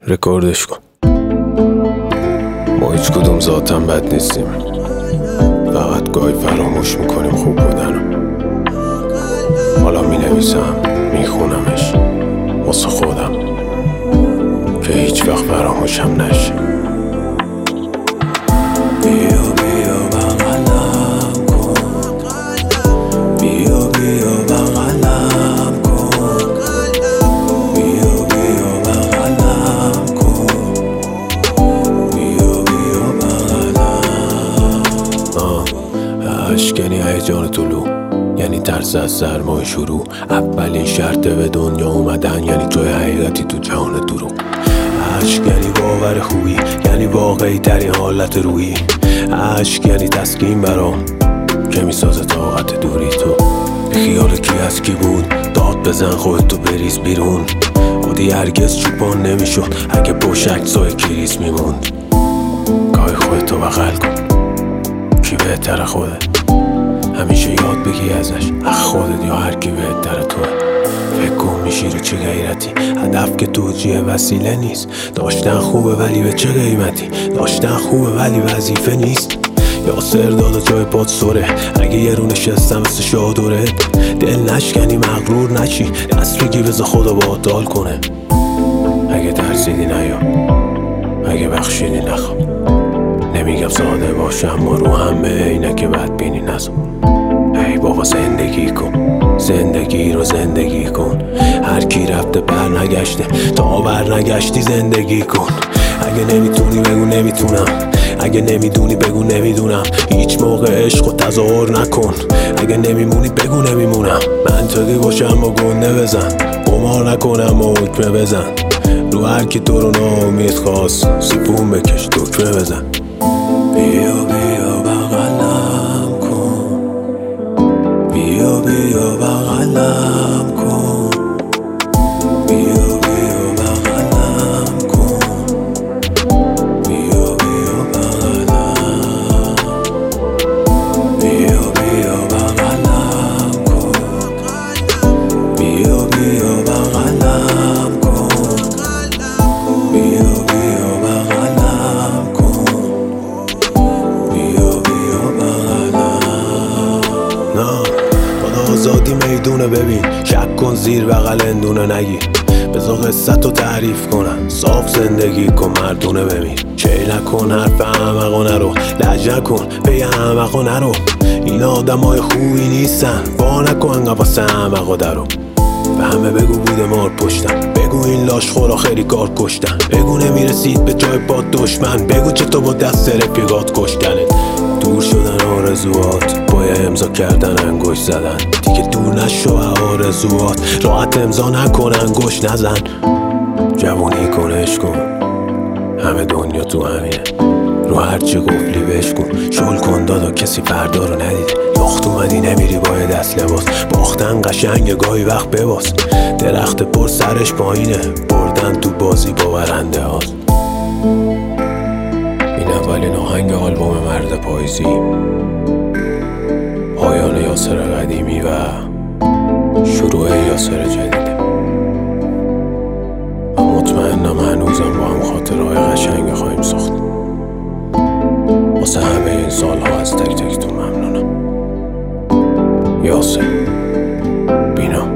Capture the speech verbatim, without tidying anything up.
رکوردش کن. ما هیچ کدوم ذاتم بد نیستیم، فقط گاهی فراموش میکنیم خوب بودنو. حالا می نویسم، می خونمش واسه خودم که هیچ وقت فراموشم نشه. بیا بیا بغلم کن، بیا بیا بغلم کن، بیا بیا بغلم کن، بیا بیا بغلم. آه عشق یعنی هیجان طلوع، یعنی ترس از سرمای شروع. اولین شرط به دنیا اومدن یعنی توی حقیقتی تو جهان دروغ. عشق یعنی باور خوبی، یعنی واقعی ترین حالت روحی. عشق یعنی تسکین برام که میسازه طاقت دوری. تو خیال کی از کی بود؟ داد بزن خودتو بریز بیرون. عادی هرگز چوپان نمیشد اگه پشت سای کریس میموند. گاهی خودتو بغل کن، کی بهتر خوده؟ همیشه یاد بگی ازش، اخ خودت یا هر کی بهتر توه. فکر کن میشی رو چه غیرتی، هدف که توجیه وسیله نیست. داشتن خوبه ولی به چه قیمتی؟ داشتن خوبه ولی وظیفه نیست. یاسر دادا جای پات سره، اگه یه رو نشستم مثل شادوره. دل نشکنی مغرور نشی، دست بگی بذار خدا باهات دال کنه. اگه ترسیدی نیا، اگه بخشیدی نخوا. نمیگم ساده باشه اما رو همه اینه که بدبینی نزا. ای بابا زندگی کن، زندگی رو زندگی کن. هر کی رفته بر نگشته، تا بر نگشتی زندگی کن. اگه نمیتونی بگو نمیتونم، اگه نمیدونی بگو نمیدونم. هیچ موقع عشق و تظاهر نکن، اگه نمیمونی بگو نمیمونم. منطقی باشه اما گنده بزن، قمار نکنم و حکمه بزن. رو هر کی تو رو ناامید خواست سیفون بکش دکمه بزن. بیا بیا بغلم کن، بیا بیا بغلم کن، بیا بیا بغلم کن، بیا بیا بغلم، بیا بیا بغلم کن، بیا بیا بغلم کن، بیا بیا بغلم کن، بیا بیا بغلم. نه خدا آزادی میدونه، ببین شک کن زیر بغل اندونه نگی. بذار قصت رو تعریف کنم، صاف زندگی کن مردونه ببین. چه نکن حرف احمقا نرو، لج نکن پی احمقا نرو. این آدم های خوبی نیستن، وا نکن قفص احمقا درو. به همه بگو بوده مار پشتم، بگو این لاش خورا خیلی کار کشتن. بگو نمیرسید به جای پاد دشمن، بگو چطور با دست رفیقات کشتنت. دور شدن آرزوات، پای امضا کردن انگوش زدن. دیگه دور نشو آرزوات، راحت امضا نکن انگوش نزن. جوونی کن عشق کن، همه دنیا تو همینه. رو هرچی قفلی بشکن، شل کن دادا کسی فردا رو ندید. یخت اومدی نمیری با دست لباس، باختن قشنگ گاهی وقت بباس. درخت پر سرش پایینه، بردن تو بازی با برنده هاست. این اولین آهنگ آلبوم مرد پاییزی، پایان یاسر قدیمی و شروع یاسر جدیده. و مطمئنم هنوزم با هم خاطرهای قشنگ خواهیم ساخت. واسه همه این سالها از تک تکتون ممنونم. یاسر بینا.